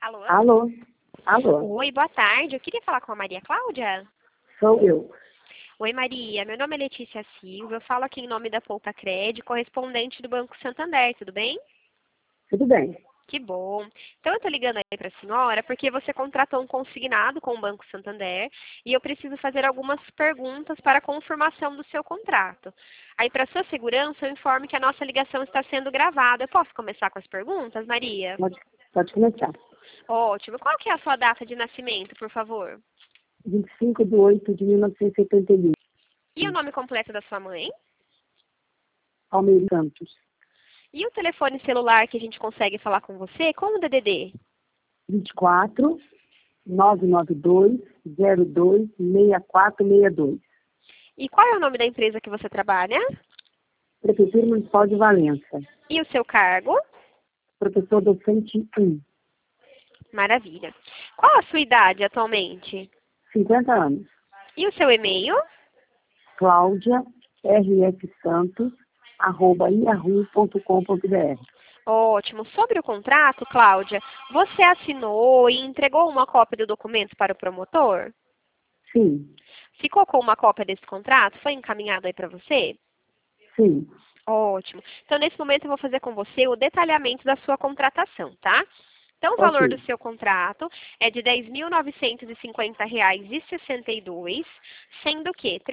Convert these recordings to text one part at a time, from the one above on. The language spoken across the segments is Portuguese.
Alô? Alô? Alô? Oi, boa tarde. Eu queria falar com a Maria Cláudia. Sou eu. Oi, Maria. Meu nome é Letícia Silva. Eu falo aqui em nome da Poupa Cred, correspondente do Banco Santander. Tudo bem? Tudo bem? Que bom. Então, eu estou ligando aí para a senhora porque você contratou um consignado com o Banco Santander e eu preciso fazer algumas perguntas para a confirmação do seu contrato. Aí, para sua segurança, eu informo que a nossa ligação está sendo gravada. Eu posso começar com as perguntas, Maria? Pode começar. Ótimo. Qual que é a sua data de nascimento, por favor? 25/8/1971. E o nome completo da sua mãe? Palmeiras Santos. E o telefone celular que a gente consegue falar com você? Qual o DDD? 24 992 02 6462. E qual é o nome da empresa que você trabalha? Prefeitura Municipal de Valença. E o seu cargo? Professor docente 1. Maravilha. Qual a sua idade atualmente? 50 anos. E o seu e-mail? Cláudia RF Santos @yahoo.com.br. Ótimo. Sobre o contrato, Cláudia, você assinou e entregou uma cópia do documento para o promotor? Sim. Ficou com uma cópia desse contrato? Foi encaminhado aí para você? Sim. Ótimo. Então, nesse momento, eu vou fazer com você o detalhamento da sua contratação, tá? Então, o valor do Ok. seu contrato é de R$ 10.950,62, sendo que R$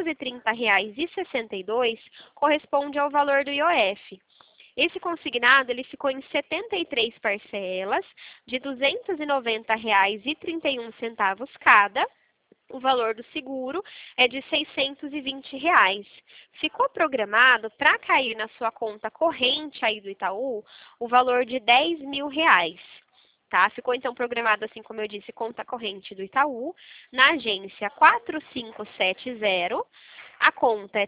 330,62 corresponde ao valor do IOF. Esse consignado ele ficou em 73 parcelas de R$ 290,31 cada. O valor do seguro é de R$ 620. Ficou programado para cair na sua conta corrente aí do Itaú o valor de R$ 10.000. Tá? Ficou então programado, assim como eu disse, conta corrente do Itaú, na agência 4570. A conta é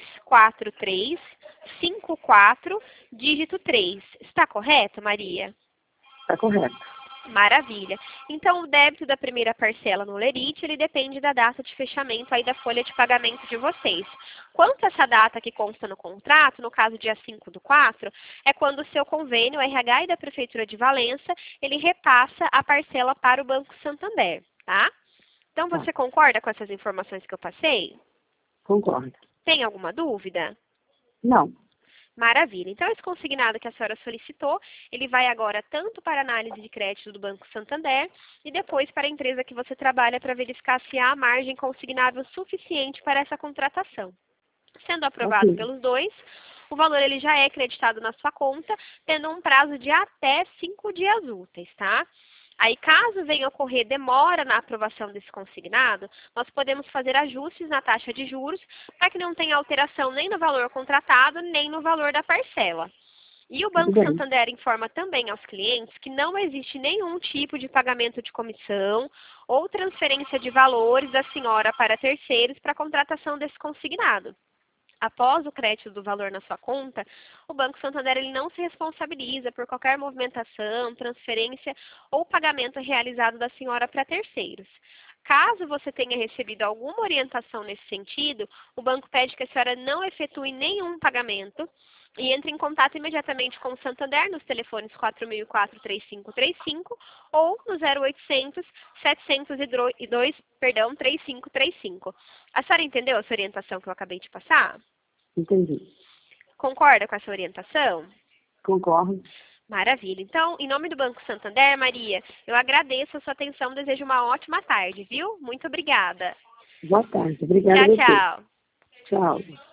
34354, dígito 3. Está correto, Maria? Está correto. Maravilha. Então, o débito da primeira parcela no Lerite, ele depende da data de fechamento aí da folha de pagamento de vocês. Quanto a essa data que consta no contrato, no caso dia 5/4, é quando o seu convênio, o RH e da Prefeitura de Valença, ele repassa a parcela para o Banco Santander, tá? Então, você concorda com essas informações que eu passei? Concordo. Tem alguma dúvida? Não. Maravilha. Então, esse consignado que a senhora solicitou, ele vai agora tanto para a análise de crédito do Banco Santander e depois para a empresa que você trabalha para verificar se há margem consignável suficiente para essa contratação. Sendo aprovado Ok. pelos dois, o valor ele já é creditado na sua conta, tendo um prazo de até 5 dias úteis, tá? Aí, caso venha ocorrer demora na aprovação desse consignado, nós podemos fazer ajustes na taxa de juros para que não tenha alteração nem no valor contratado, nem no valor da parcela. E o Tudo Banco bem. Santander informa também aos clientes que não existe nenhum tipo de pagamento de comissão ou transferência de valores da senhora para terceiros para a contratação desse consignado. Após o crédito do valor na sua conta, o Banco Santander ele não se responsabiliza por qualquer movimentação, transferência ou pagamento realizado da senhora para terceiros. Caso você tenha recebido alguma orientação nesse sentido, o banco pede que a senhora não efetue nenhum pagamento e entre em contato imediatamente com o Santander nos telefones 4004-3535 ou no 0800 702, 3535. A senhora entendeu essa orientação que eu acabei de passar? Entendi. Concorda com essa orientação? Concordo. Maravilha. Então, em nome do Banco Santander, Maria, eu agradeço a sua atenção, desejo uma ótima tarde, viu? Muito obrigada. Boa tarde. Obrigada a Tchau, você. tchau. Tchau.